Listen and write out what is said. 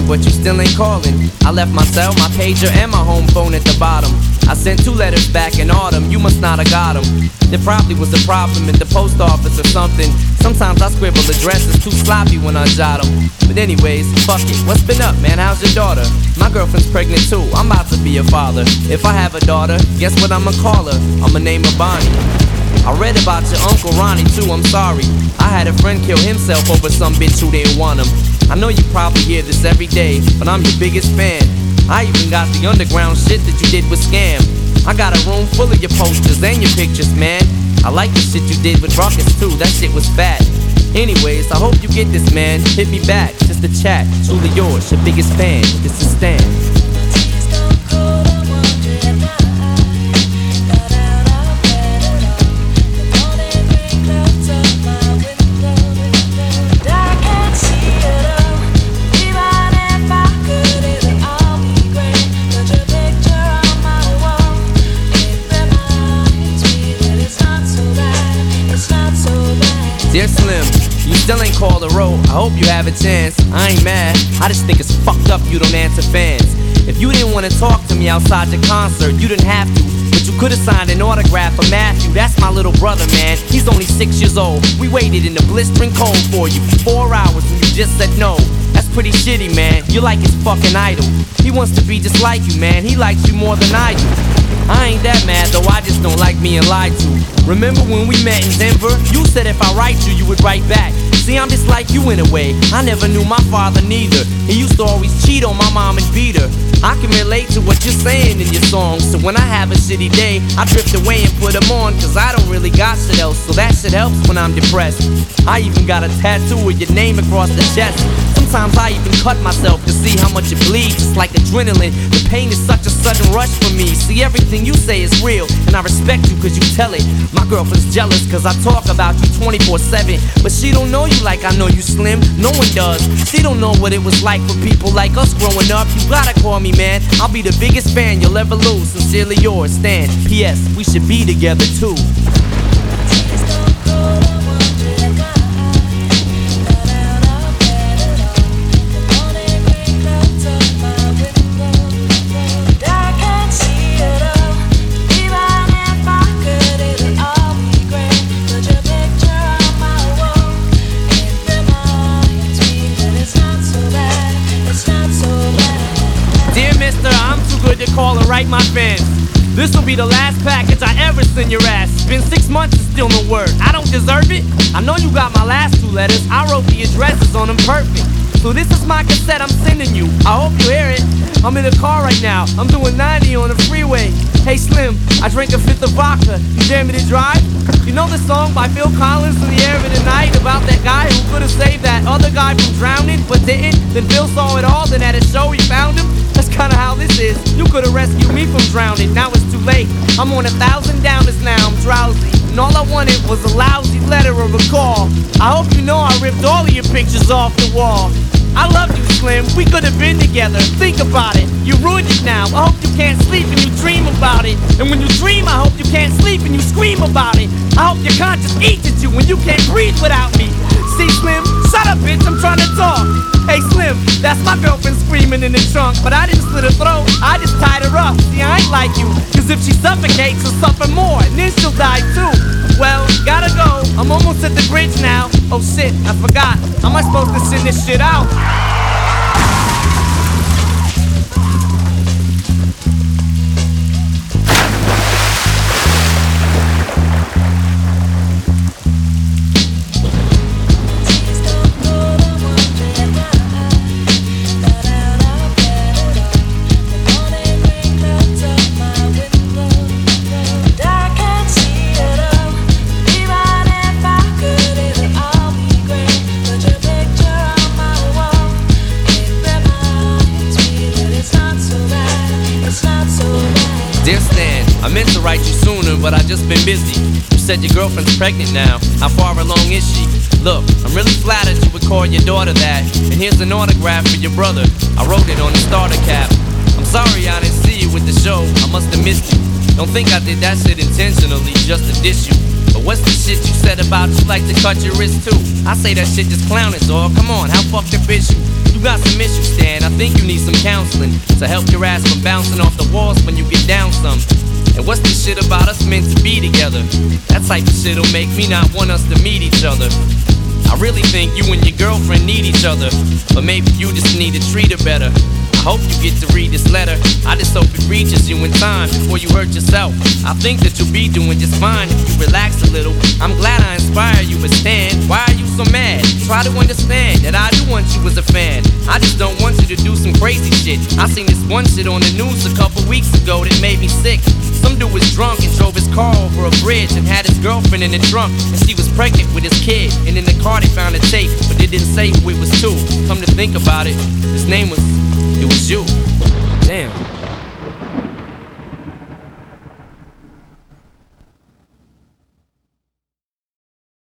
you, but you still ain't calling. I left my cell, my pager, and my home phone at the bottom. I sent 2 letters back in autumn, you must not have got them. There probably was a problem in the post office or something. Sometimes I scribble addresses too sloppy when I jot them. But anyways, fuck it, what's been up, man? How's your daughter? My girlfriend's pregnant too, I'm about to be a father. If I have a daughter, guess what I'ma call her? I'ma name her Bonnie. I read about your Uncle Ronnie too, I'm sorry. I had a friend kill himself over some bitch who didn't want him. I know you probably hear this every day, but I'm your biggest fan. I even got the underground shit that you did with Scam. I got a room full of your posters and your pictures, man. I like the shit you did with Ruckus too, that shit was fat. Anyways, I hope you get this, man. Hit me back, just a chat. Truly yours, your biggest fan. This is Stan. Dear Slim, you still ain't called a road. I hope you have a chance. I ain't mad, I just think it's fucked up you don't answer fans. If you didn't want to talk to me outside your concert, you didn't have to. But you could've signed an autograph for Matthew. That's my little brother, man. He's only 6 years old. We waited in the blistering cold for you for 4 hours and you just said no. That's pretty shitty, man. You're like his fucking idol. He wants to be just like you, man. He likes you more than I do. I ain't that mad though, I just don't like being lied to. Remember when we met in Denver? You said if I write you would write back. See, I'm just like you in a way. I never knew my father neither. He used to always cheat on my mom and beat her. I can relate to what you're saying in your songs. So when I have a shitty day, I drift away and put them on. Cause I don't really got shit else, so that shit helps when I'm depressed. I even got a tattoo with your name across the chest. Sometimes I even cut myself to see how much it bleeds. It's like adrenaline. The pain is such a sudden rush for me. See, everything you say is real, and I respect you cause you tell it. My girlfriend's jealous cause I talk about you 24/7. But she don't know you like I know you, Slim. No one does. She don't know what it was like for people like us growing up. You gotta call me, man. I'll be the biggest fan you'll ever lose. Sincerely yours, Stan. P.S. We should be together too. Call and write my fans. This'll be the last package I ever send your ass. It's been 6 months and still no word. I don't deserve it. I know you got my last 2 letters. I wrote the addresses on them perfect. So this is my cassette I'm sending you. I hope you hear it. I'm in the car right now. I'm doing 90 on the freeway. Hey Slim, I drank a 5th of vodka. You dare me to drive? You know the song by Phil Collins, In the Air of the Night, about that guy who could've saved that other guy from drowning but didn't? Then Phil saw it all, then at a show he found him. That's kinda how this is. You could've rescued me from drowning, now it's too late. I'm on 1,000 downers now, I'm drowsy. And all I wanted was a lousy letter or a call. I hope you know I ripped all of your pictures off the wall. I love you, Slim, we could've been together. Think about it, you ruined it now. I hope you can't sleep and you dream about it. And when you dream, I hope you can't sleep and you scream about it. I hope your conscience eats at you when you can't breathe without me. See, Slim, shut up, bitch, I'm trying to talk. Hey, Slim, that's my girlfriend screaming in the trunk. But I didn't slit her throat, I just tied her up. See, I ain't like you, cause if she suffocates, she'll suffer more, and then she'll die too. Well, gotta go, I'm almost at the bridge now. Oh shit, I forgot, how am I supposed to send this shit out? Dear Stan, I meant to write you sooner, but I just been busy. You said your girlfriend's pregnant now. How far along is she? Look, I'm really flattered you would call your daughter that. And here's an autograph for your brother. I wrote it on the starter cap. I'm sorry I didn't see you with the show. I must have missed you. Don't think I did that shit intentionally just to diss you. But what's the shit you said about you like to cut your wrist too? I say that shit just clowning, dog. Come on, how fucked up is you? You got some issues, Stan. I think you need some counseling to help your ass from bouncing off the walls when you get down some. And what's this shit about us meant to be together? That type of shit'll make me not want us to meet each other. I really think you and your girlfriend need each other, but maybe you just need to treat her better. I hope you get to read this letter. I just hope it reaches you in time before you hurt yourself. I think that you'll be doing just fine if you relax a little. I'm glad I inspire you, but Stan, why are you so mad? Try to understand that I do want you as a fan. I just don't want you to do some crazy shit. I seen this one shit on the news a couple weeks ago that made me sick. Some dude was drunk and drove his car over a bridge and had his girlfriend in the trunk, and she was pregnant with his kid. And in the car they found a tape, but they didn't say who it was to. Come to think about it, his name was, it was you. Damn.